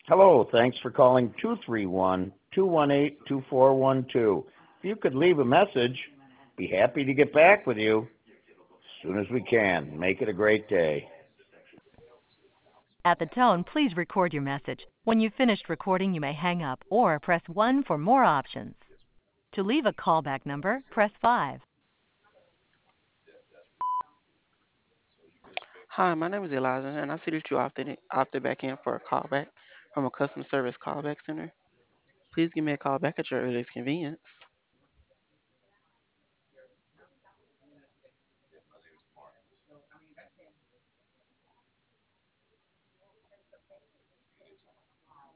Hello, thanks for calling 231-218-2412. If you could leave a message, be happy to get back with you as soon as we can. Make it a great day. At the tone, please record your message. When you've finished recording, you may hang up or press 1 for more options. To leave a callback number, press 5. Hi, my name is Elijah, and I see that you opted back in for a callback from a customer service callback center. Please give me a call back at your earliest convenience.